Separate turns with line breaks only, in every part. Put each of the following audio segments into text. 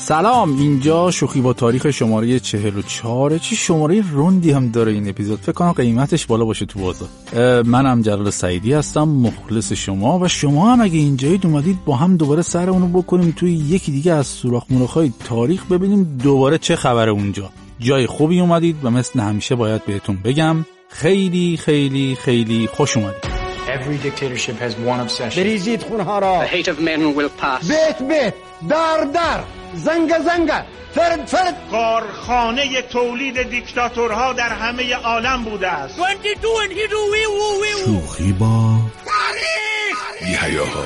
سلام، اینجا شوخی با تاریخ شماره 44. چی شماره روندی هم داره این اپیزود، فکر کنم قیمتش بالا باشه تو بازار. منم جلال سعیدی هستم، مخلص شما و شما هم اگه اینجایید اومدید با هم دوباره سرمونو بکنیم توی یکی دیگه از سوراخ مورخ‌های تاریخ، ببینیم دوباره چه خبره اونجا. جای خوبی اومدید و مثل همیشه باید بهتون بگم خیلی خیلی خیلی خوش اومدید.
Every dictatorship has one obsession.
بریزید خونها را.
The hate of men will pass.
بیت در زنگ فرد
کارخانه تولید دیکتاتورها در همه عالم بوده است.
22 and he do
شوخی با بی‌حیاها.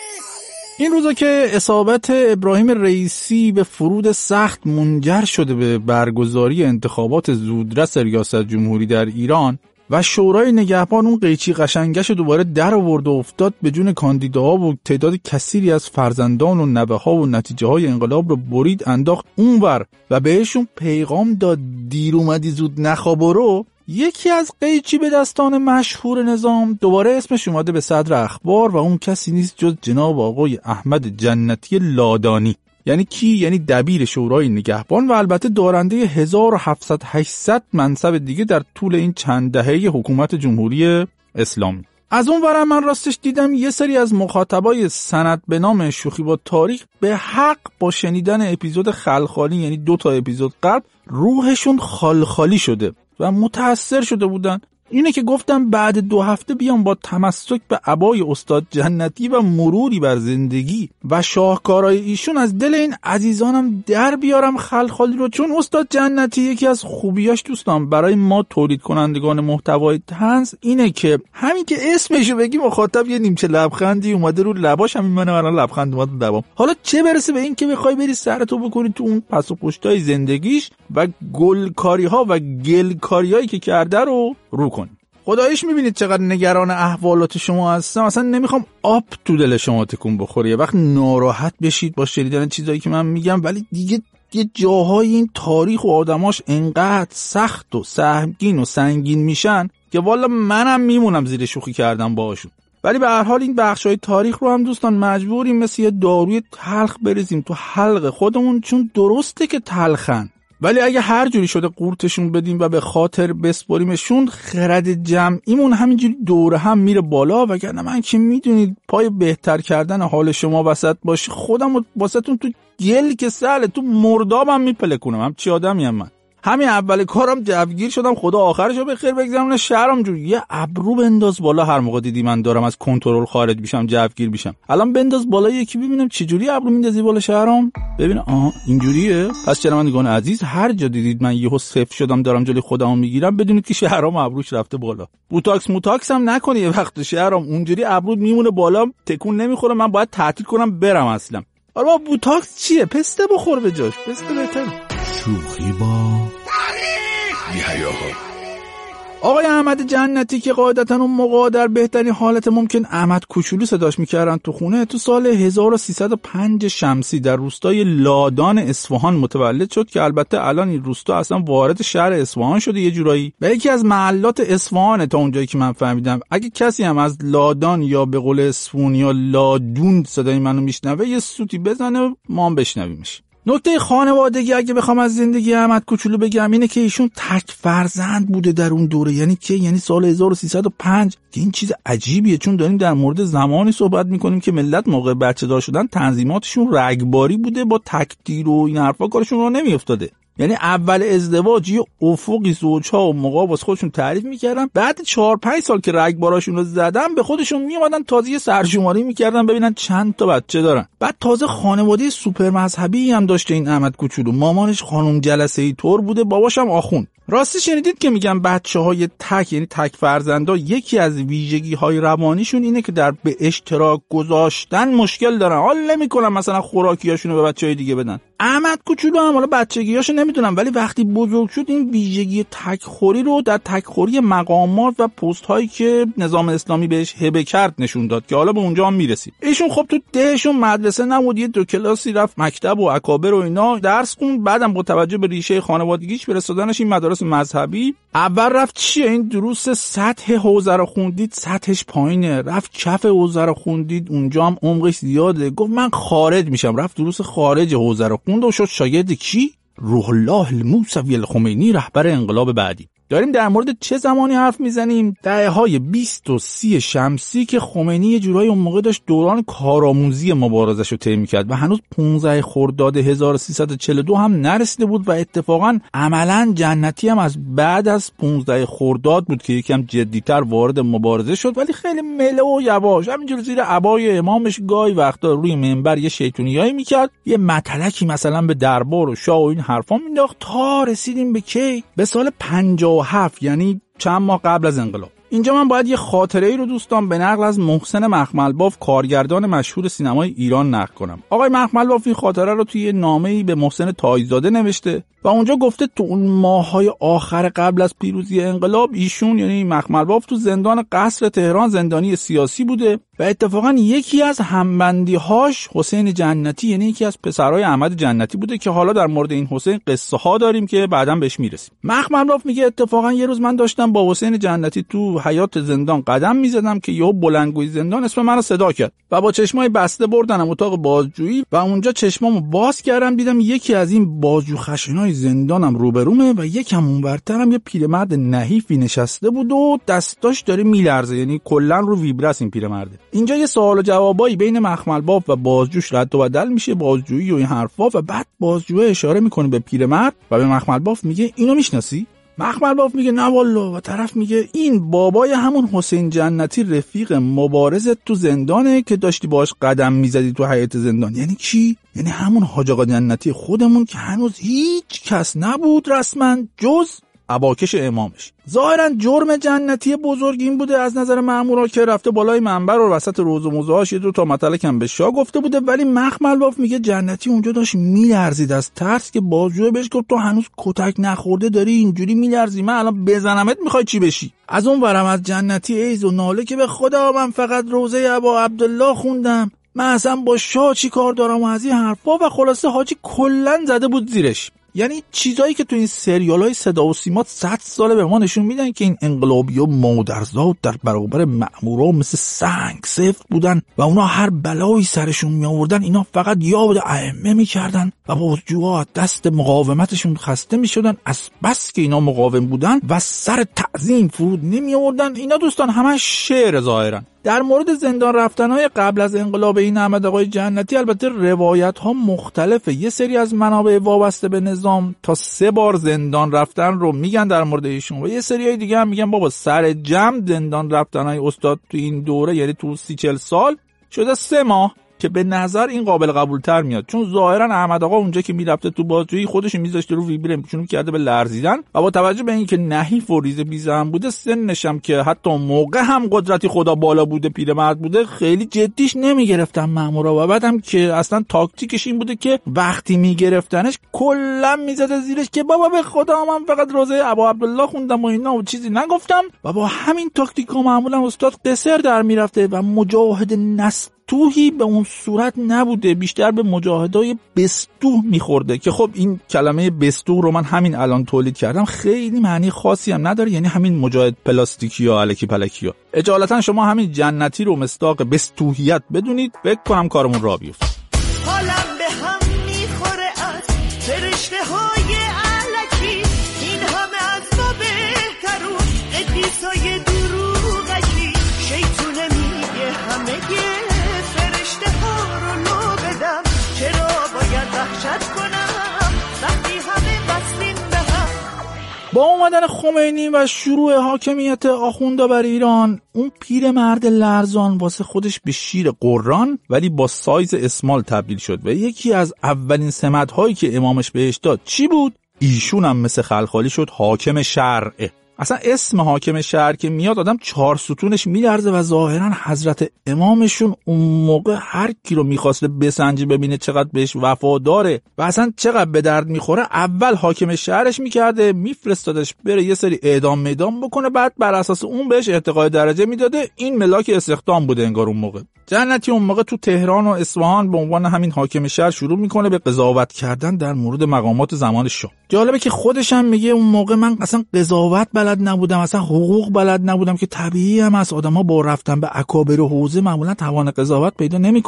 این روزا که اصابت ابراهیم رئیسی به فرود سخت منجر شده به برگزاری انتخابات زودرس ریاست جمهوری در ایران و شورای نگهبان اون قیچی قشنگش دوباره در آورد و افتاد به جون کاندیداها و تعداد کثیری از فرزندان و نوه‌ها و نتیجه‌های انقلاب رو برید انداخت اونور و بهشون پیغام داد دیر اومدی زود نخوابرو. یکی از قیچی به دستان مشهور نظام دوباره اسمش اومده به صدر اخبار و اون کسی نیست جز جناب آقای احمد جنتی لادانی. یعنی کی؟ یعنی دبیر شورای نگهبان و البته دارنده 1700-800 منصب دیگه در طول این چند دهه حکومت جمهوری اسلامی. از اون ورم من راستش دیدم یه سری از مخاطبای سند به نام شوخی با تاریخ به حق با شنیدن اپیزود خلخالی، یعنی 2 تا اپیزود قبل، روحشون خالخالی شده و متأثر شده بودن. اینه که گفتم بعد 2 هفته بیام با تمسک به عبای استاد جنتی و مروری بر زندگی و شاهکارهای ایشون از دل این عزیزانم در بیارم خلخالی رو، چون استاد جنتی یکی از خوبیاش دوستان برای ما تولید کنندگان محتوای طنز اینه که همین که اسمشو بگی مخاطب یه نیمچه لبخندی اومده رو لباش، همین منم الان لبخند اومد رو لبام. حالا چه برسه به این که بخوای بری سرتو بکنی تو اون پس و پشتای زندگیش و گلکاری‌ها و گلکاریایی که کرده رو کن. خداییش میبینید چقدر نگران احوالات شما هستم. اصلا نمیخوام آب تو دل شما تکون بخوره، یه وقت ناراحت بشید با شنیدن چیزایی که من میگم، ولی دیگه یه جاهای این تاریخ و آدماش انقدر سخت و سهمگین و سنگین میشن که والا منم میمونم زیر شوخی کردم باهاشون. ولی به هر حال این بخشای تاریخ رو هم دوستان مجبوریم مثل یه داروی تلخ بریزیم تو حلق خودمون، چون درسته که تلخن، ولی اگه هر جوری شده قورتشون بدیم و به خاطر بسپاریمشون، خرد جمعیمون همینجوری دوره هم میره بالا. وگرنه من که میدونید پای بهتر کردن حال شما وسط باشه، خودم واسهتون تو گل که سهله تو مردابم میپلکونم. هم چی آدمی هم من. همین اول کارم جوگیر شدم، خدا آخرشو به خیر بگذرونه. شهرام جون یه ابرو بنداز بالا هر موقع دیدی من دارم از کنترل خارج میشم، جوگیر میشم. الان بنداز بالا یکی ببینم چه جوری ابرو میندازی بالا شهرام. ببین آها اینجوریه. پس شنوندگان عزیز، هر جا دیدید من یهو صفر شدم دارم جلوی خودمو میگیرم، بدونید که شهرام ابروش رفته بالا. بوتاکس هم نکنی یه وقت شهرام، اونجوری ابرو میمونه بالا، تکون نمیخوره. من باید تعطیل کنم برم اصلا. آره بوتاکس چیه؟ پسته بخور به جاش، پسته بهتره.
شوخی با بی‌حیاها.
آقای احمد جنتی که قاعدتاً اون موقع در بهترین حالت ممکن احمد کوچولو صداش میکردن تو خونه، تو سال 1305 شمسی در روستای لادان اصفهان متولد شد که البته الان این روستا اصلا وارد شهر اصفهان شده یه جورایی و یکی از محلات اصفهانه تا اونجایی که من فهمیدم. اگه کسی هم از لادان یا به قول اصفهانی یا لادون صدای منو میشنوه یه سوتی بزنه ما هم بشنویمش. نکته خانوادگی اگه بخوام از زندگی احمد کوچولو بگم اینه که ایشون تک فرزند بوده در اون دوره. یعنی سال 1305 که این چیز عجیبیه، چون داریم در مورد زمانی صحبت میکنیم که ملت موقع بچه دار شدن تنظیماتشون رگباری بوده، با تکدیر و این حرفا کارشون رو نمیافتاده. یعنی اول ازدواج یه افقی زوجها و موقع واسه خودشون تعریف میکردن، بعد 4-5 سال که رگباراشون رو زدن به خودشون میومدن تازه سرشماری میکردن ببینن چند تا بچه دارن. بعد تازه خانواده سوپر مذهبی هم داشته این احمد کوچولو. مامانش خانم جلسه‌ای طور بوده، باباش هم آخوند. راستی شنیدید که میگن بچه‌های تک، یعنی تک فرزندا، یکی از ویژگی‌های روانیشون اینه که در به اشتراک گذاشتن مشکل دارن. حال نمی‌کنن مثلا خوراکیاشونو به بچه‌های دیگه بدن. احمد کوچولو هم حالا بچگیاشو نمیدونم، ولی وقتی بزرگ شد این ویژگی تکخوری رو در تکخوری مقامات و پست‌هایی که نظام اسلامی بهش هبه کرد نشون داد که حالا به اونجا هم میرسیم. ایشون خب تو دهشون مدرسه نبود، یه 2 کلاسی رفت مکتب و اکابر و اینا درس خوند، بعدم با توجه به ریشه خانوادگیش فرستادنش این مدارس مذهبی. اول رفت چیه این دروس سطح حوزه رو خوندید، سطحش پایینه، رفت کف حوزه رو خوندید، اونجا هم عمقش زیاده، گفت من خارج میشم، رفت دروس خارج حوزه رو خوند و شد شاگرد کی؟ روح الله الموسوی الخمینی، رهبر انقلاب بعدی. داریم در مورد چه زمانی حرف میزنیم؟ دهه‌های 20 و 30 شمسی که خمینی یه جورایی اون موقع داشت دوران کارآموزی مبارزه‌شو طی می‌کرد و هنوز 15 خرداد 1342 هم نرسیده بود و اتفاقا عملاً جنتی هم از بعد از 15 خرداد بود که یکم جدی‌تر وارد مبارزه شد، ولی خیلی مله و یواش، همینجور زیر عبای امامش گاهی وقتا روی منبر یه شیطونیایی می‌کرد، یه متلکی مثلا به دربار و شاه و این حرفا مینداخت، تا رسیدیم به کی؟ به سال 57، یعنی چند ماه قبل از انقلاب. اینجا من باید یه خاطره ای رو دوستان به نقل از محسن مخملباف، کارگردان مشهور سینمای ایران نقل کنم. آقای مخملباف این خاطره رو توی نامه‌ای به محسن تایزاده نوشته و اونجا گفته تو اون ماه‌های آخر قبل از پیروزی انقلاب ایشون، یعنی مخملباف، تو زندان قصر تهران زندانی سیاسی بوده و اتفاقا یکی از همبندی‌هاش حسین جنتی، یعنی یکی از پسرای احمد جنتی بوده که حالا در مورد این حسین قصه ها داریم که بعداً بهش میرسیم. مخملباف میگه اتفاقا یه روز من داشتم با حسین جنتی تو حیاط زندان قدم میزدم که یهو بلندگوی زندان اسم منو صدا کرد و با چشمای بسته بردنم اتاق بازجویی و اونجا چشمامو باز کردم، دیدم یکی از این بازجو خشنای زندانم روبرومه و یکم اونورترم یه پیرمرد نحیفی نشسته بود و دستاش داره میلرزه، یعنی کلا رو ویبرس این پیرمرده. اینجا یه سوال و جوابایی بین مخملباف و بازجوش رد و بدل میشه، بازجویی و این حرفا، و بعد بازجو اشاره میکنه به پیرمرد و به مخملباف میگه اینو میشناسی؟ مخملباف میگه نه والله، و طرف میگه این بابای همون حسین جنتی رفیق مبارزت تو زندانه که داشتی باهاش قدم میزدی تو حیاط زندان. یعنی کی؟ یعنی همون حاج آقا جنتی خودمون که هنوز هیچ کس نبود رسما جز اباکش امامش. ظاهرا جرم جنتی بزرگ این بوده از نظر مأمورا که رفته بالای منبر و وسط روز و موزه‌هاش یه دو تا مطلقم به شاه گفته بوده، ولی مخملباف میگه جنتی اونجا داشت میلرزید از ترس که بازجو بهش گفت تو هنوز کتک نخورده داری اینجوری میلرزی، من الان بزنمت میخوای چی بشی؟ از اون ورم از جنتی ایز و ناله که به خدا من فقط روزه ابا عبدالله خوندم، من اصلا با شاه چی کار دارم و از این حرفا، و خلاصه حاجی کلا زده بود زیرش. یعنی چیزایی که تو این سریال‌های صدا و سیما 100 ساله به ما نشون میدن که این انقلابی‌ها مادرزاد در برابر مأمورا مثل سنگ سفت بودن و اونا هر بلایی سرشون میآوردن اینا فقط یاد ائمه میکردن و بازجوها دست مقاومتشون خسته میشدن از بس که اینا مقاوم بودن و سر تعظیم فرود نمیآوردن. اینا دوستان همش شعر ظاهرا. در مورد زندان رفتن‌های قبل از انقلاب این احمد آقای جنتی البته روایت‌ها مختلفه. یه سری از منابع وابسته به نظام تا 3 بار زندان رفتن رو میگن در مورد ایشون و یه سریای دیگه هم میگن بابا سر جمع زندان رفتن‌های استاد تو این دوره، یعنی تو 30-40 سال شده 3 ماه، که به نظر این قابل قبول تر میاد، چون ظاهرا احمد آقا اونجا که میرفته تو بازجویی خودش میذاشته رو ویبره شروع کرده به لرزیدن و با توجه به اینکه نحیف و ریزه بیزه هم بوده، سنش هم که حتی موقع هم قدرتی خدا بالا بوده، پیرمرد بوده، خیلی جدیش نمیگرفتن مامورا و بعدم که اصلا تاکتیکش این بوده که وقتی میگرفتنش کلا میزده زیرش که بابا به خدا من فقط روزه ابا عبدالله خوندم و اینا و چیزی نگفتم، و با همین تاکتیکا معمولا استاد قصر در میرفته و مجاهد توهی به اون صورت نبوده، بیشتر به مجاهدای بستوه میخورده که خب این کلمه بستوه رو من همین الان تولید کردم، خیلی معنی خاصی هم نداره، یعنی همین مجاهد پلاستیکی یا الکی پلکی ها. اجالتا شما همین جنتی رو مصداق بستوهیت بدونید، فکر کنم کارمون را بیفته.
حالم به هم میخوره از فرشته های الکی، این همه از ما بهترون قدیسای دروغکی، شیطونه میگه همه
با اومدن خمینی و شروع حاکمیت آخوندا بر ایران، اون پیرمرد لرزان واسه خودش به شیر قران ولی با سایز اسمال تبدیل شد و یکی از اولین سمت‌هایی که امامش بهش داد چی بود؟ ایشون هم مثل خلخالی شد حاکم شرع. اصلا اسم حاکم شهر که میاد آدم 4 ستونش میلرزه و ظاهرا حضرت امامشون اون موقع هر کی رو میخواسته بسنجه ببینه چقدر بهش وفاداره و اصلا چقدر به درد میخوره، اول حاکم شهرش میکرده، میفرستادش بره یه سری اعدام میدام بکنه، بعد بر اساس اون بهش ارتقای درجه میداده. این ملاک استخدام بوده انگار اون موقع. جنتی اون موقع تو تهران و اصفهان به عنوان همین حاکم شهر شروع میکنه به قضاوت کردن در مورد مقامات زمان شاه. جالبه که خودش هم میگه اون موقع من اصلا قضاوت بلد نبودم، اصلا حقوق بلد نبودم، که طبیعی هم از آدم‌ها با رفتن به اکابر و حوزه معمولا توان قضاوت پیدا نمیکنن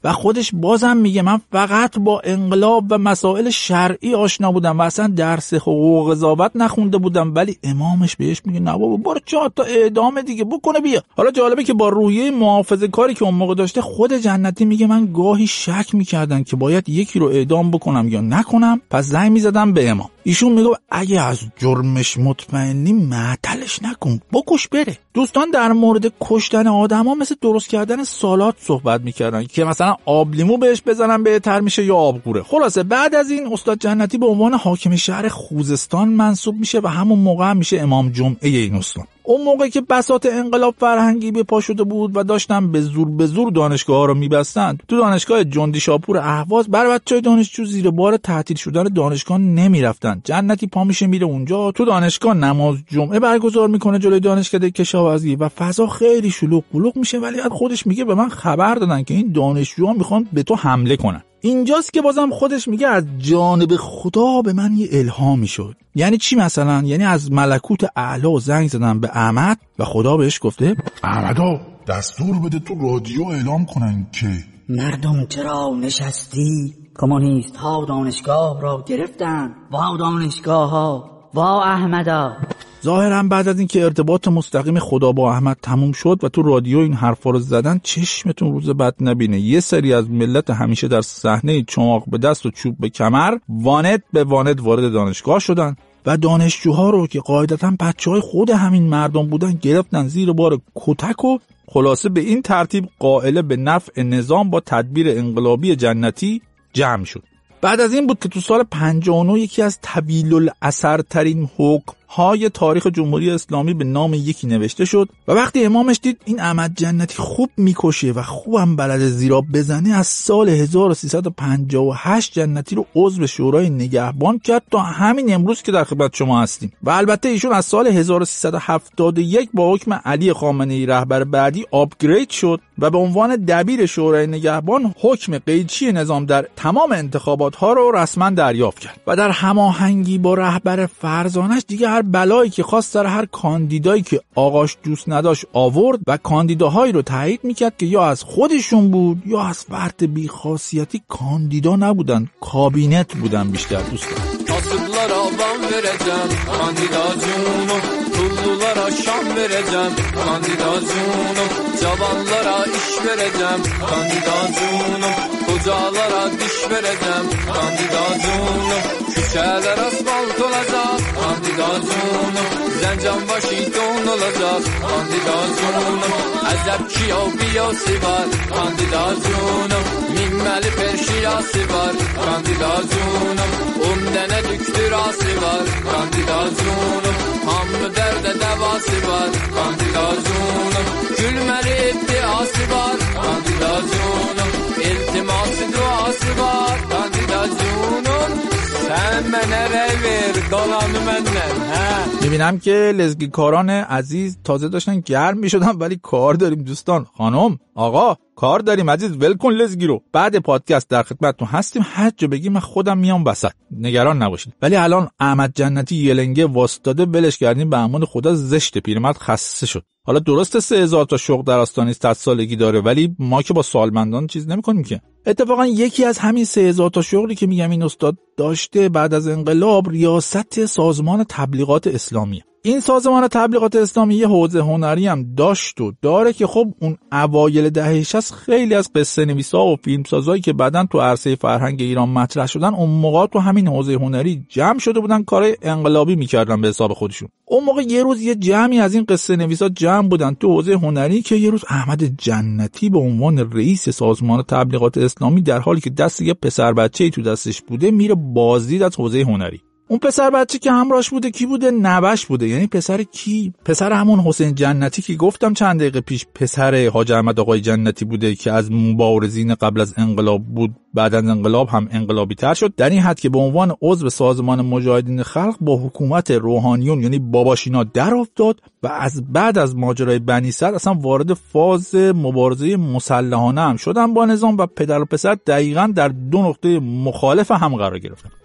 و خودش بازم میگه من فقط با انقلاب و مسائل شرعی آشنا بودم و اصلا درس حقوق و قضاوت نخونده بودم، ولی امامش بهش میگه نه بابا برو 4 تا اعدام دیگه بکنه بیا. حالا جالبه که با روحیه محافظه‌کاری که اون موقع داشته، خود جنتی میگه من گاهی شک میکردم که باید یکی رو اعدام بکنم یا نکنم، پس زنگ میزدم به امام. ایشون میگه اگه از جرمش مطمئنی معطلش نکن، بکش بره. دوستان در مورد کشتن آدما مثل درست کردن سالاد صحبت میکردن که مثلا آب لیمو بهش بزنن بهتر میشه یا آبگوره. خلاصه بعد از این استاد جنتی به عنوان حاکم شهر خوزستان منصوب میشه و همون موقع هم میشه امام جمعه این استان. اون موقع که بساط انقلاب فرهنگی به پا شده بود و داشتن به زور دانشگاه‌ها رو می‌بستن، تو دانشگاه جندی شاپور اهواز برای بچه‌های دانشجو زیر بار تعطیل شدن دانشگاه نمی‌رفتن. جنتی پا میشه میره اونجا، تو دانشگاه نماز جمعه برگزار میکنه جلوی دانشکده کشاورزی و فضا خیلی شلوغ قلوغ میشه، ولی خودش میگه به من خبر دادن که این دانشجوها میخوان به تو حمله کنن. اینجاست که بازم خودش میگه از جانب خدا به من یه الهامی شد. یعنی چی مثلا؟ یعنی از ملکوت اعلی زنگ زدن به احمد و خدا بهش گفته
احمدا دستور بده تو رادیو اعلام کنن که
مردم چرا نشستی؟ کمونیست ها دانشگاه را گرفتن. وا دانشگاه ها، وا احمدا.
ظاهرا بعد از اینکه ارتباط مستقیم خدا با احمد تموم شد و تو رادیو این حرفا رو زدن، چشمتون روز بد نبینه یه سری از ملت همیشه در صحنه چماق به دست و چوب به کمر واند به واند وارد دانشگاه شدن و دانشجوها رو که قاعدتاً بچهای خود همین مردم بودن گرفتن زیر بار کتک و خلاصه به این ترتیب قائل به نفع نظام با تدبیر انقلابی جنتی جمع شد. بعد از این بود که تو سال 59 یکی از طویل الاثرترین حکم‌های تاریخ جمهوری اسلامی به نام یکی نوشته شد و وقتی امامش دید این احمد جنتی خوب میکشه و خوبم بلد زیرا بزنه، از سال 1358 جنتی رو عضو شورای نگهبان کرد تا همین امروز که در خدمت شما هستیم. و البته ایشون از سال 1371 با حکم علی خامنه‌ای رهبر بعدی آپگرید شد و به عنوان دبیر شورای نگهبان حکم قیچی نظام در تمام انتخابات ها رو رسما دریافت کرد و در هماهنگی با رهبر فرزانش دیگه هر بلایی که خواست سر هر کاندیدایی که آقاش دوست نداشت آورد و کاندیداهایی رو تایید میکرد که یا از خودشون بود یا از فرد بیخاصیتی کاندیدا نبودن، کابینت بودن بیشتر. دوستان
asırlara van vereceğim kandidacunum, tullulara şan vereceğim kandidacunum, cavanlara iş vereceğim kandidacunum, kocalara diş vereceğim kandidacunum, küçeler asfalt olacak kandidacunum, Zencanbaşı don olacak kandidacunum, Azepki o biyası var kandidacunum, Mimmeli perşiyası var kandidacunum, Umdene düktürası var kandidacunum, Hamlı derde devası var kandidacunum, Gülmeli iddiası var kandidacunum, İltiması duası var kandidacunum, Sen mene rey ver dolanı menden.
میبینم که لزگیکاران عزیز تازه داشتن گرم میشدن، ولی کار داریم دوستان. خانم آقا کار داریم عزیز، ول کن لزگی رو. بعد پادکست در خدمتتون هستیم، هر جا بگی من خودم میام وسط، نگران نباشید. ولی الان احمد جنتی یلنگه واسطاده، ولش کردیم به امان خدا، زشت پیرمرد خسته شد. حالا درسته 3000 تا شوق در آستانه 100 سالگی داره، ولی ما که با سالمندان چیز نمی‌کنیم که. اتفاقا یکی از همین 3000 تا شغلی که میگم این استاد داشته بعد از انقلاب ریاست سازمان تبلیغات اسلامی. این سازمان تبلیغات اسلامی یه حوزه هنری هم داشت و داره که خب اون اوایل دهه 60 خیلی از قصه نویسا و فیلمسازایی که بعدن تو عرصه فرهنگ ایران مطرح شدن اون موقع تو همین حوزه هنری جمع شده بودن، کارهای انقلابی میکردن به حساب خودشون. اون موقع یه روز یه جمعی از این قصه نویسا جمع بودن تو حوزه هنری که یه روز احمد جنتی به عنوان رئیس سازمان تبلیغات اسلامی در حالی که دست یه پسر بچه‌ای تو دستش بوده میره بازدید از حوزه هنری. اون پسر بچه که همراهش بوده کی بوده؟ نوش بوده. یعنی پسر کی؟ پسر همون حسین جنتی که گفتم چند دقیقه پیش پسر حاج احمد آقای جنتی بوده که از مبارزین قبل از انقلاب بود، بعد از انقلاب هم انقلابی تر شد، در این حد که به عنوان عضو سازمان مجاهدین خلق با حکومت روحانیون یعنی باباشینا در افتاد و از بعد از ماجرای بنی صدر اصلا وارد فاز مبارزه مسلحانه هم شدن با نظام و پدر و پسر دقیقاً در دو نقطه مخالف هم قرار گرفتن.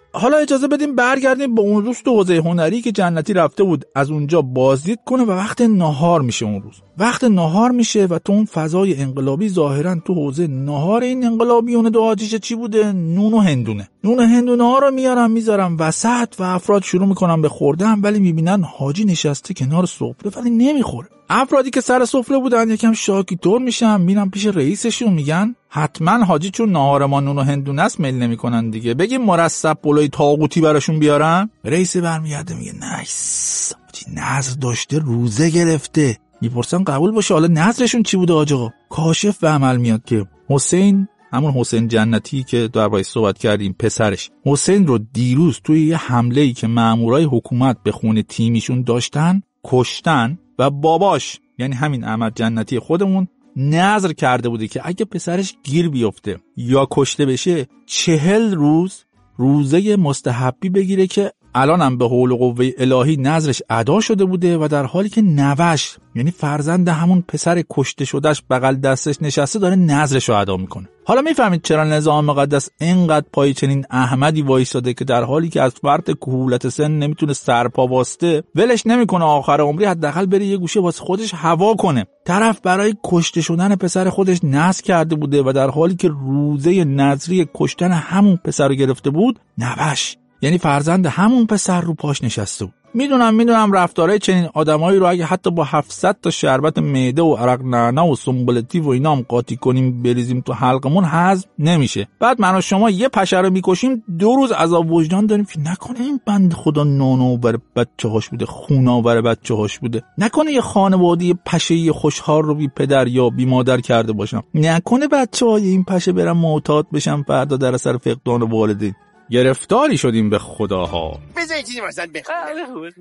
حالا اجازه بدیم برگردیم به اون روز تو حوزه هنری که جنتی رفته بود از اونجا بازدید کنه و وقت ناهار میشه. اون روز وقت ناهار میشه و تو اون فضای انقلابی ظاهرا تو حوزه ناهار این انقلابیون دو آتیش چی بوده؟ نون و هندونه ها رو میذارن وسط و افراد شروع میکنن به خوردن، ولی میبینن حاجی نشسته کنار سفره ولی نمیخوره. افرادی که سر سفره بودن یکم شاکی طور میشن، میرن پیش رئیسشون میگن حتما حاجی چون ناهار ما نون و هندونه است میل نمیکنن دیگه، بگیم مرصب پلوی طاغوتی براشون بیارن. رئیس برمیگرده میگه نایس، حاجی نظر داشته روزه گرفته. میپرسن قبول باشه حالا نظرشون چی بوده آقا؟ کاشف به عمل میاد که حسین، همون حسین جنتی که دربارش صحبت کردیم، پسرش حسین رو دیروز توی یه حمله‌ای که مامورای حکومت به خونه تیمیشون داشتن کشتن و باباش یعنی همین احمد جنتی خودمون نظر کرده بوده که اگه پسرش گیر بیفته یا کشته بشه 40 روز روزه مستحبی بگیره که الان هم به حول و قوه الهی نظرش ادا شده بوده و در حالی که نوش یعنی فرزند همون پسر کشته شدهش بغل دستش نشسته داره نظرش رو ادا میکنه. حالا میفهمید چرا نظام مقدس اینقدر پای چنین احمدی وایساده که در حالی که از فرط کهولت سن نمیتونه سرپا واسطه ولش نمیکنه آخر عمری حداقل بره یه گوشه واسه خودش هوا کنه. طرف برای کشته شدن پسر خودش نذر کرده بوده و در حالی که روزه نذری کشتن همون پسر رو گرفته بود نوش یعنی فرزند همون پسر رو پاش نشسته بود. میدونم رفتارهای چنین آدمایی رو اگه حتی با 700 تا شربت معده و عرق نعنا و سنبولتی و اینا هم قاطی کنیم بریزیم تو حلقمون هضم نمیشه. بعد من و شما یه پشه رو میکشیم 2 روز عذاب وجدان داریم که نکنه این بند خدا نانآور بچه‌هاش بوده، خونآور بچه‌هاش بوده، نکنه یه خانواده پشه خوشحال رو بی پدر یا بی مادر کرده باشم، نکنه بچه‌های این پشه برن معتاد بشن فردا در اثر فقدان والدین. گرفتاری شدیم به خداها.
بذار چیزی مثلا بخونم.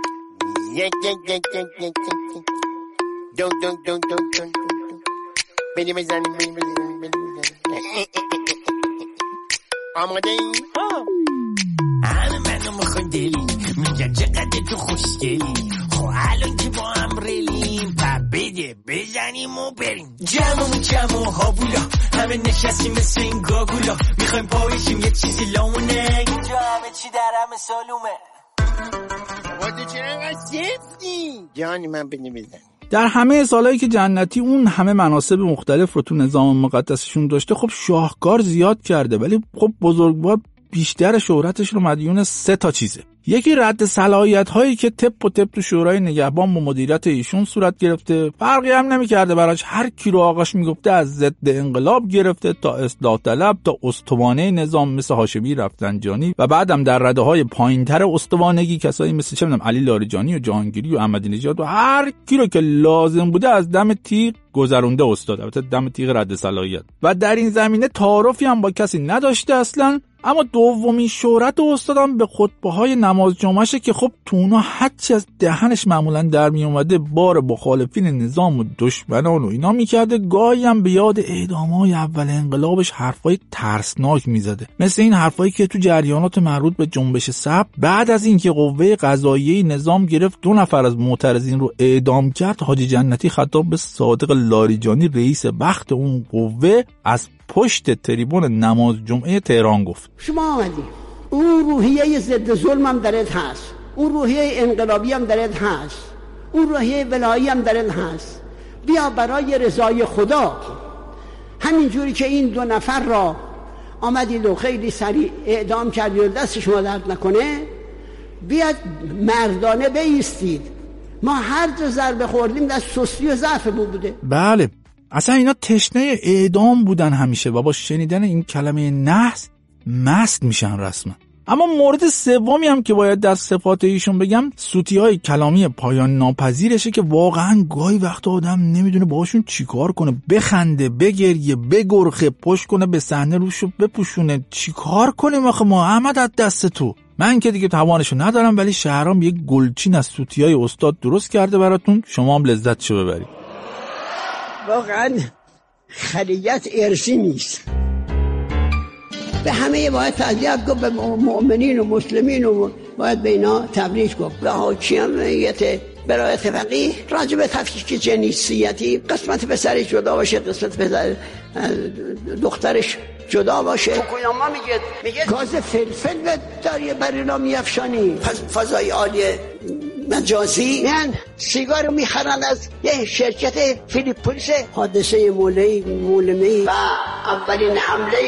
بریم بزنیم. آماده ای؟ همه منو میخوای دلی میگن چقدر تو خوشگلی، خب الان که با هم ریلیم پر بده بزنیم و بریم. جمع و هاوولا همه نشستیم مثل این گاگولا، میخوایم پایشیم یه چیزی لامونه، اینجا همه چی در همه سالومه. با تو چرا انقدر سفتی؟ جانی من بده بزن.
در همه سالایی که جنتی اون همه مناصب مختلف رو تو نظام مقدسشون داشته خب شاهکار زیاد کرده، ولی خب بزرگوار بیشتر شهرتش رو مدیون 3 تا چیزه. یکی رد صلاحیت هایی که تپ تو شورای نگهبان با مدیریت ایشون صورت گرفته، فرقی هم نمی‌کرده براش، هر کی رو آقاش میگفته از ضد انقلاب گرفته تا اصلاح طلب تا استوانه نظام مثل هاشمی رفسنجانی و بعدم در رده‌های پایین‌تر استوانگی کسایی مثل چه می‌دونم علی لاریجانی و جهانگیری و احمدی نژاد و هر کی رو که لازم بوده از دم تیغ گذرونده استاد، البته دم تیغ رد صلاحیت، و در این زمینه تعارفی هم با کسی نداشته اصلا. اما دومین شهرت استادم به خطبه‌های نماز جمعهشه که خب تو اونا هرچی از دهنش معمولا در می اومده بار مخالفین نظام و دشمنان و اینا میکرده، گاهی هم به یاد اعدام‌های اول انقلابش حرفای ترسناک میزده، مثل این حرفایی که تو جریانات مربوط به جنبش سبز بعد از اینکه قوه قضاییه نظام گرفت 2 نفر از معترضین رو اعدام کرد، حاجی جنتی خطاب به صادق لاریجانی رئیس بخت اون قوه از پشت تریبون نماز جمعه تهران گفت
شما آمدی اون روحیه ضد ظلم هم درت هست، اون روحیه انقلابی هم درت هست، اون روحیه ولایی هم درت هست، بیا برای رضای خدا همین جوری که این 2 نفر را آمدید و خیلی سریع اعدام کردید و دست شما درد نکنه، بیاد مردانه بایستید. ما هر جا ضربه خوردیم دست سستی و ضعف بوده.
بله اصلا اینا تشنه اعدام بودن همیشه و با شنیدن این کلمه نحس مست میشن رسما. اما مورد سومی هم که باید در صفات ایشون بگم سوتی‌های کلامی پایان ناپذیرشه که واقعا گاهی وقت آدم نمیدونه باهاشون چیکار کنه، بخنده، بگریه، بگرخه، پشت کنه به صحنه روشو بپوشونه. چیکار کنیم آخه ما احمد از دست تو؟ من که دیگه توانشو ندارم، ولی شهرام یک گلچین از سوتی‌های استاد درست کرده براتون، شما هم لذتشو ببرید.
واقعا خلیت ارسی نیست. به همه باید تعذیت گفت، به مؤمنین و مسلمین و باید به اینا تبریک گفت. به حاکمیت برایت فقیه راجع به تفکیک جنسیتی قسمت پسرش جدا باشه، قسمت پسر دخترش جدا باشه. فوکویاما میگه گاز فلفل داری برای را میافشانی. پس فضای عالی مجازی میان سیگار میخرن از یه شرکت فیلیپینز. حادثه مولمی و اولین حمله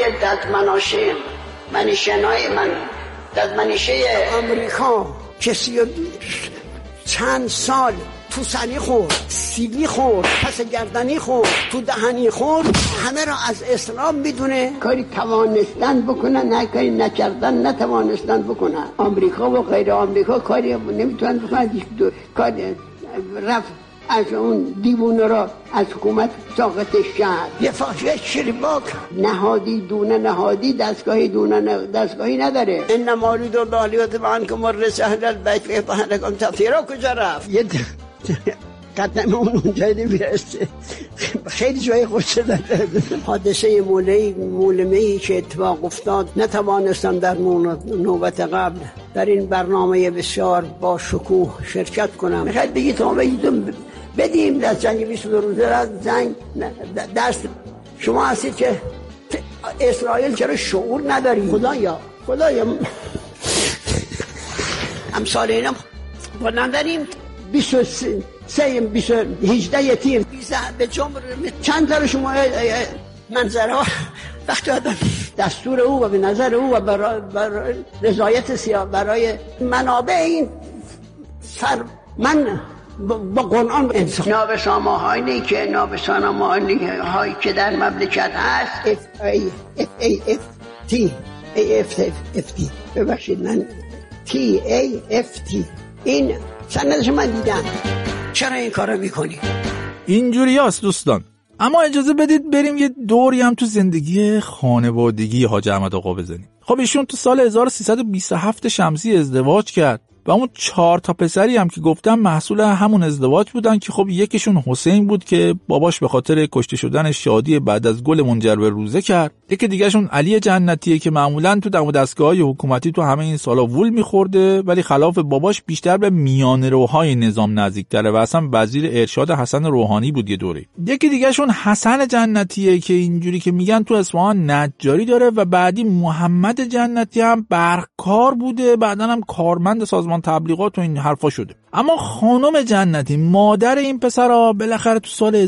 ددمنشه امریکا که چند سال تو سنی خورد، سیلی خورد، پس گردنی خورد، تو دهنی خورد، همه را از اسلام میدونه. کاری توانستن بکنن، نه کاری نکردن نتوانستن بکنن. آمریکا و غیر آمریکا کاری نمیتونن بکنن. کاری رفت از اون دیوونه را از حکومت ساقطش کرد. یه فاحشه شریباک نهادی دونه نهادی دستگاهی نداره. این مورد و دالیات بان که مرس اهل البیت و اطهارکم تطهیرا کجا رفت؟ یه قدم اونجا میرسه. خیلی جای خوش داره. حادثه مولمی که اتفاق افتاد نتوانستم در نوبت قبل در این برنامه بسیار با شکوه شرکت کنم. میخواید بگید بدیم دست جنگ 22 روزه را زنگ دست شما هستید که اسرائیل چرا شعور نداری؟ خدایا امثال اینا نداریم. 18 یتیم به جمر چند تا شما منظره ها وقتی آدم دستور او و به نظر او و برای رضایت سیاه برای منابع این من با قرآن انسان نابسامانی که در مملکت هست FAFT ببخشید من TAFT این سندش من دیدم. چرا این کارو میکنی؟
اینجوری هست دوستان. اما اجازه بدید بریم یه دوری هم تو زندگی خانوادگی حاج احمد آقا بزنیم. خب ایشون تو سال 1327 شمسی ازدواج کرد و اون 4 تا پسری هم که گفتم محصول همون ازدواج بودن که خب یکیشون حسین بود که باباش به خاطر کشته شدن شادی بعد از گل منجر به روزه کرد. یکی دیگه‌شون علی جنتیه که معمولاً تو دم و دستگاه‌های حکومتی تو همه این سالا وول می‌خورده ولی خلاف باباش بیشتر به میانه‌روهای نظام نزدیک‌تره و اصلا وزیر ارشاد حسن روحانی بود یه دوره. یکی دیگه‌شون حسن جنتیه که اینجوری که میگن تو اصفهان نجاری داره و بعدی محمد جنتی هم برقکار بوده، بعداً هم کارمند سازمان تبلیغات و این حرفا شده. اما خانم جنتی مادر این پسرا بالاخره تو سال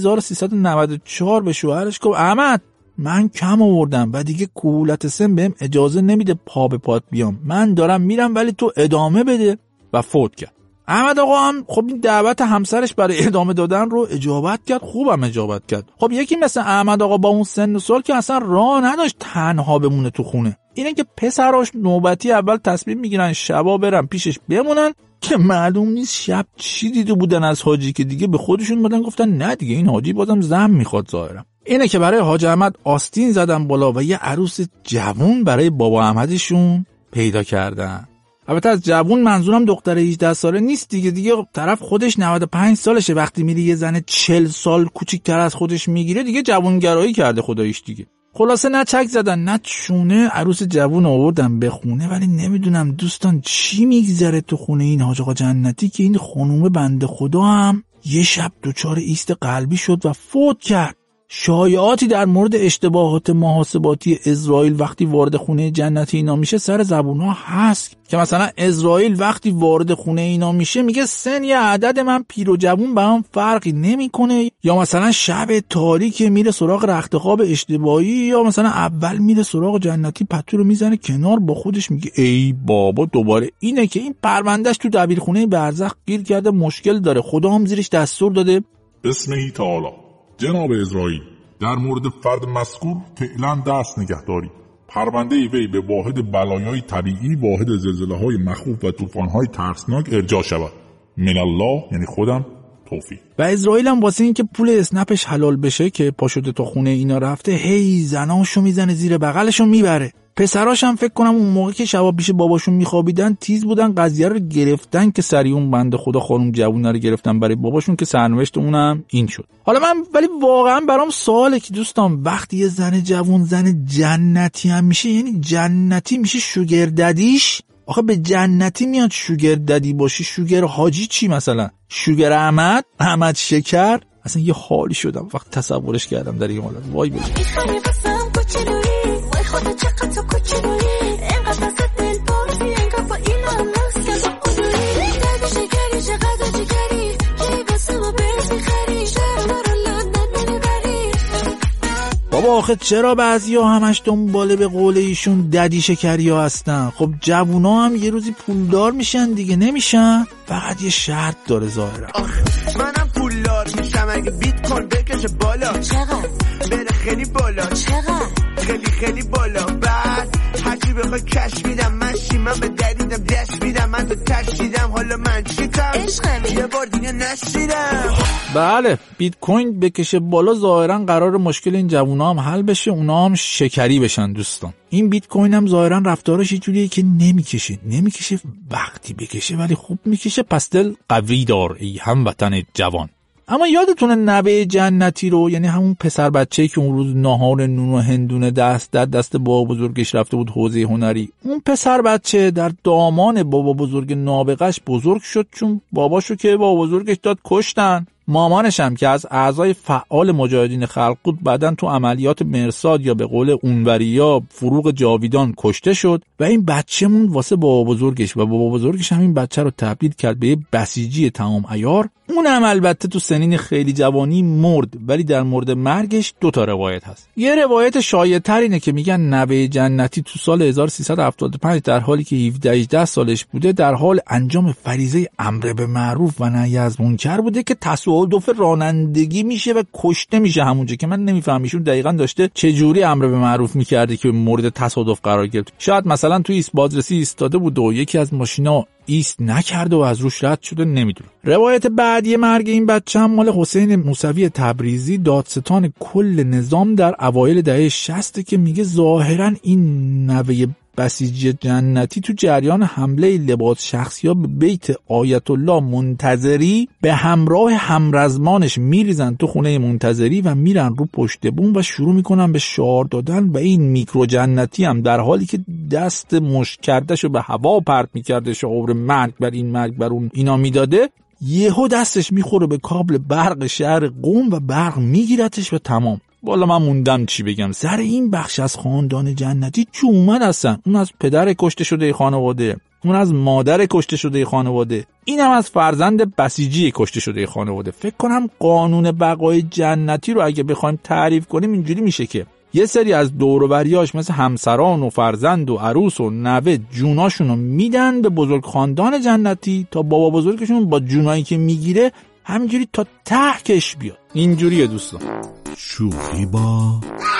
1394 به شوهرش گفت احمد من کم آوردم و دیگه کهولت سن بهم اجازه نمیده پا به پات بیام، من دارم میرم ولی تو ادامه بده و فوت کرد. احمد آقا هم خب این دعوت همسرش برای ادامه دادن رو اجابت کرد، خوبم اجابت کرد. خب یکی مثل احمد آقا با اون سن و سال که اصلا راه نداشت تنها بمونه تو خونه. اینه که پسراش نوبتی اول تصمیم میگیرن شبا برن پیشش بمونن که معلوم نیست شب چی دیده بودن از حاجی که دیگه به خودشون اومدن گفتن نه دیگه این حاجی بازم زن میخواد ظاهرا. اینه که برای حاج احمد آستین زدن بالا و یه عروس جوون برای بابا احمدشون پیدا کردن. البته از جوون منظورم دختر 18 ساله نیست دیگه طرف خودش 95 سالشه. وقتی میری یه زن 40 سال کوچیک‌تر از خودش میگیره دیگه جوونگرایی کرده خداییش دیگه. خلاصه نه چک زدن نه چونه عروس جوون آوردن به خونه. ولی نمیدونم دوستان چی میگذره تو خونه این حاج آقا جنتی که این خانومه بنده خدا هم یه شب دچار ایست قلبی شد و فوت کرد. شایعاتی در مورد اشتباهات محاسباتی اسرائیل وقتی وارد خونه جنتی اینا میشه سر زبونها هست که مثلا اسرائیل وقتی وارد خونه اینا میشه میگه سن یه عدد من پیر و جوون با هم فرقی نمیکنه، یا مثلا شب تاریک میره سراغ رختخواب اشتباهی، یا مثلا اول میره سراغ جنتی پتو رو میزنه کنار با خودش میگه ای بابا دوباره اینه که این پروندهش تو دبیرخونه برزخ گیر کرده مشکل داره، خدا هم زیرش دستور داده
بسمه تعالی جناب اسرائیل در مورد فرد مذکور فعلا دست نگهداری. پرونده وی به واحد بلایای طبیعی، واحد زلزله‌های مخوف و طوفان‌های ترسناک ارجاع شود. من الله یعنی خودم توفیق.
و اسرائیل هم واسه این که پول اسنپش حلال بشه که پا شده تا خونه اینا رفته هی زناشو میزنه زیر بغلشو میبره. پسراش هم فکر کنم اون موقع که شبا پیش باباشون میخوابیدن تیز بودن قضیه رو گرفتن که سری اون بنده خدا خانم جوونه رو گرفتن برای باباشون که سرنوشت اونم این شد. حالا من ولی واقعا برام سواله که دوستان وقتی یه زن جوون زن جنتی هم میشه یعنی جنتی میشه شوگر ددیش؟ آخه به جنتی میاد شوگر ددی باشی؟ شوگر حاجی چی مثلا؟ شوگر احمد شکر؟ اصلا یه حالی شدم وقت تصورش کردم در این حالت. وای بشه
خدا چقدر تو کوچولویی اینقدر از دل پرسی انگار با این آلاس که با قدوری درد شکری چقدر جگری کی واسه ما برس میخری شهر ما رو لندن میبری.
بابا آخه چرا بعضیا همش دنباله به قول ایشون ددی شکریا هستن؟ خب جوونا هم یه روزی پولدار میشن دیگه، نمیشن؟ فقط یه شرط داره ظاهرا.
منم پولدار میشم اگه بیت کوین بکشه بالا.
چقدر؟
بره خیلی بالا.
چقدر؟
خیلی خیلی بالا. بعد هرچی بخوای کش میدم، من شیمم به دریدم دست میدم، من تو تشیدم حالا من چیتم یه بار دیگه نشیدم.
بله بیت کوین بکشه بالا ظاهرا قرار مشکل این جوونا هم حل بشه، اونا هم شکری بشن دوستان. این بیت کوین هم ظاهرا رفتارش اینجوریه که نمیکشه وقتی بکشه ولی خوب میکشه. پس دل قوی دار ای هموطن جوان. اما یادتونه نوه جنتی رو، یعنی همون پسر بچه‌ای که اون روز ناهار نون و هندونه دست بابا بزرگش رفته بود حوزه هنری، اون پسر بچه در دامان بابا بزرگ نابغش بزرگ شد، چون باباشو که بابا بزرگش داد کشتن. مامانش هم که از اعضای فعال مجاهدین خلق بود بعدن تو عملیات مرصاد یا به قول اونوریا فروغ جاویدان کشته شد و این بچه موند واسه بابا بزرگش و بابا بزرگش هم این بچه رو تبدیل کرد به یه بسیجی تمام عیار. اون هم البته تو سنین خیلی جوانی مرد، ولی در مورد مرگش 2 تا روایت هست. یه روایت شایع‌تر اینه که میگن نوه جنتی تو سال 1375 در حالی که 17-18 سالش بوده در حال انجام فریضه امر به معروف و نهی از منکر بوده که تصادف رانندگی میشه و کشته میشه همونجا، که من نمیفهمم ایشون دقیقاً داشته چه جوری امر به معروف میکرده که مورد تصادف قرار گرفت. شاید مثلا تو ایست بازرسی ایستاده بود و یکی از ماشینا ایست نکرده و از روش رد شده، نمیدونم. روایت بعدی مرگ این بچه هم مال حسین موسوی تبریزی، دادستان کل نظام در اوایل دهه 60 که میگه ظاهرا این نوه بسیجی جنتی تو جریان حمله لباس شخصی‌ها به بیت آیت الله منتظری به همراه همرزمانش میریزن تو خونه منتظری و میرن رو پشت بوم و شروع میکنن به شعار دادن و این میکرو جنتی هم در حالی که دست مشت کردهشو به هوا پرت میکرده شعار مرگ بر این مرگ بر اون اینا میداده، یهو دستش میخوره به کابل برق شهر قم و برق میگیرتش و تمام. والا من موندم چی بگم. سر این بخش از خاندان جنتی چه اومد هستن؟ اون از پدر کشته شده خانواده، اون از مادر کشته شده خانواده، این هم از فرزند بسیجی کشته شده خانواده. فکر کنم قانون بقای جنتی رو اگه بخوایم تعریف کنیم اینجوری میشه که یه سری از دور و بریاش مثل همسران و فرزند و عروس و نوه جوناشونو میدن به بزرگ خاندان جنتی تا بابا بزرگشون با جونایی که میگیره همینجوری تا ته کش بیاد. اینجوریه دوستان.
شوخی با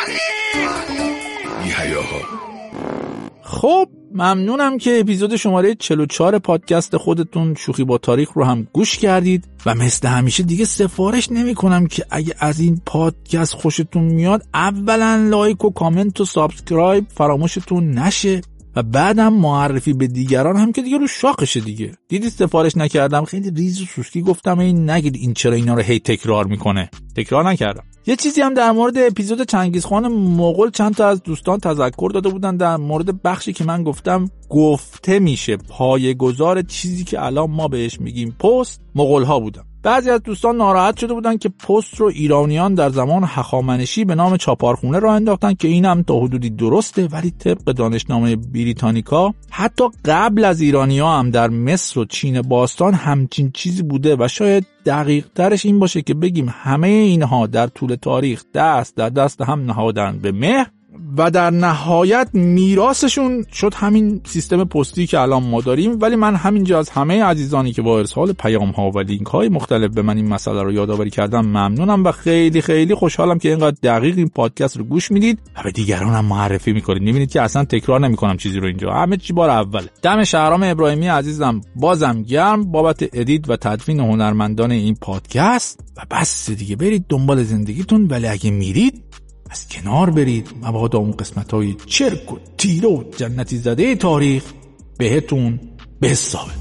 خب ممنونم که اپیزود شماره 44 پادکست خودتون شوخی با تاریخ رو هم گوش کردید و مثل همیشه دیگه سفارش نمی کنم که اگه از این پادکست خوشتون میاد اولا لایک و کامنت و سابسکرایب فراموشتون نشه و بعدم معرفی به دیگران هم که دیگه رو شاقشه دیگه. دیدی سفارش نکردم، خیلی ریز و سوسکی گفتم این نگید این چرا اینا رو هی تکرار میکنه. تکرار نکردم. یه چیزی هم در مورد اپیزود چنگیزخان مغول چند تا از دوستان تذکر داده بودن در مورد بخشی که من گفتم گفته میشه پایه‌گذار چیزی که الان ما بهش میگیم پست مغول ها بودن. بعضی از دوستان ناراحت شده بودن که پست رو ایرانیان در زمان هخامنشی به نام چاپارخونه راه انداختن که این هم تا حدودی درسته، ولی طبق دانشنامه بریتانیکا حتی قبل از ایرانی‌ها هم در مصر و چین باستان همچین چیزی بوده و شاید دقیق ترش این باشه که بگیم همه اینها در طول تاریخ دست در دست هم نهادن به مهر و در نهایت میراثشون شد همین سیستم پستی که الان ما داریم. ولی من همینجا از همه عزیزانی که با ارسال پیام ها و لینک های مختلف به من این مسئله رو یادآوری کردن ممنونم و خیلی خیلی خوشحالم که اینقدر دقیق این پادکست رو گوش میدید و به دیگران هم معرفی میکنید. میبینید که اصلا تکرار نمیکنم چیزی رو اینجا، همه چی بار اول. دم شهرام ابراهیمی عزیزم بازم گرم بابت ادیت و تدوین هنرمندان این پادکست. و بس دیگه برید دنبال زندگیتون، ولی اگه میرید از کنار برید مبادا اون قسمت‌های چرک و تیره و جنتی زده تاریخ بهتون بحسابه.